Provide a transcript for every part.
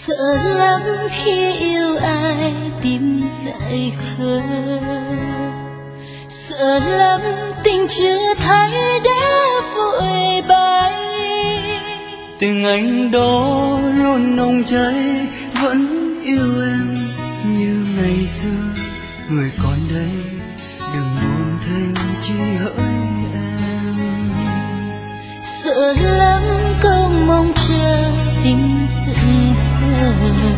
Sợ lắm khi yêu ai tim dại khờ, sợ lắm tình chưa thấy đã vội bay. Tình anh đó luôn nồng cháy, vẫn yêu em như ngày xưa. Người còn đây đừng buồn thêm chi hỡi em. Sợ lắm câu mong chờ tình dựng thơ,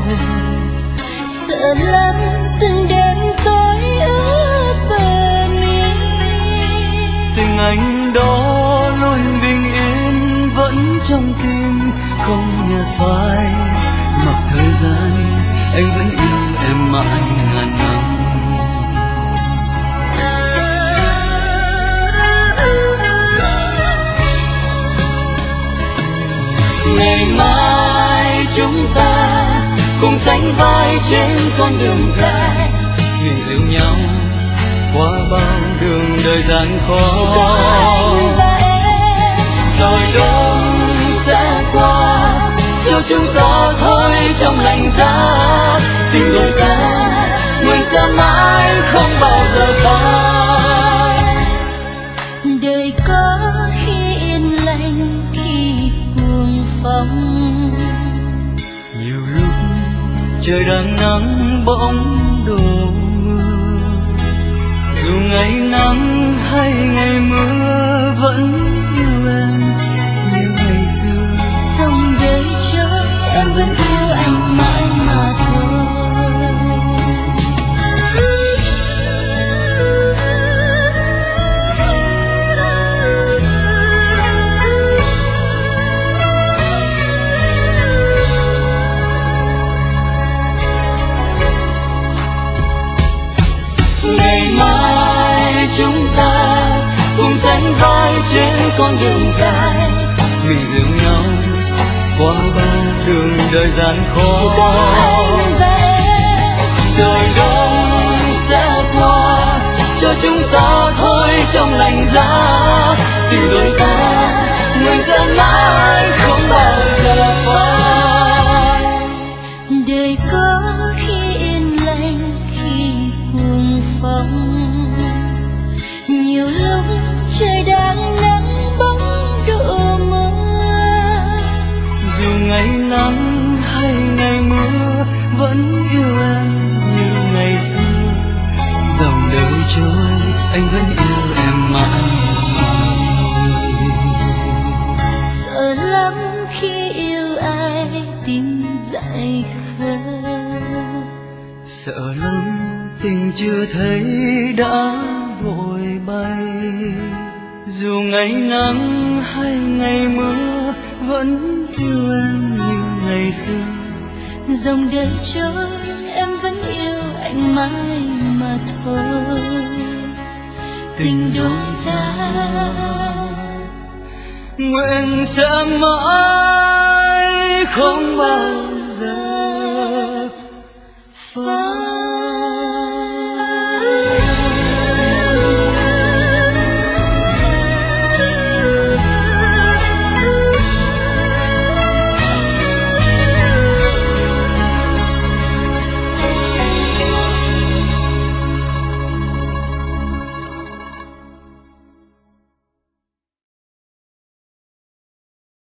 sợ lắm từng đêm tối ướt bờ mi. Tình anh đó luôn bình yên vẫn trong tim, không nhạt phai mặc thời gian. Anh vẫn yêu em mãi ngàn năm. Ngày mai chúng ta cùng sánh vai trên con đường dài, mình dìu nhau qua bao đường đời gian khó. Rồi đông sẽ qua, cho chúng ta thôi trong lạnh giá. Tình đôi ta nguyện sẽ mãi không bao giờ phai. Đời có khi yên lành, khi cuồng phong. Nhiều lúc trời đang nắng bỗng đổ mưa, dù ngày nắng hay ngày mưa vẫn yêu em như ngày xưa. Dòng đời trôi em vẫn yêu anh mãi mà thôi. Ngày mai chúng ta cùng sánh vai trên con đường dài, mình dìu nhau qua bao đường đời gian khó. Đời đông sẽ qua, cho chúng ta thôi trong lạnh giá. Tình đôi ta nguyện sẽ mãi không bao giờ phai. Đời có khi yên lành, khi cuồng phong. Nhiều lúc trời đang nắng bóng độ mưa, Dù ngày nắng hay ngày mưa vẫn yêu em như ngày xưa. Dòng đời trôi anh vẫn yêu em mãi. sợ lắm khi yêu ai tim dại khờ, Sợ lắm tình chưa thấy đã vội bay. Dù ngày nắng hay ngày mưa vẫn yêu em như ngày xưa. dòng đời trôi em vẫn yêu anh mãi mà thôi. Tình đôi ta Nguyện sẽ mãi không bao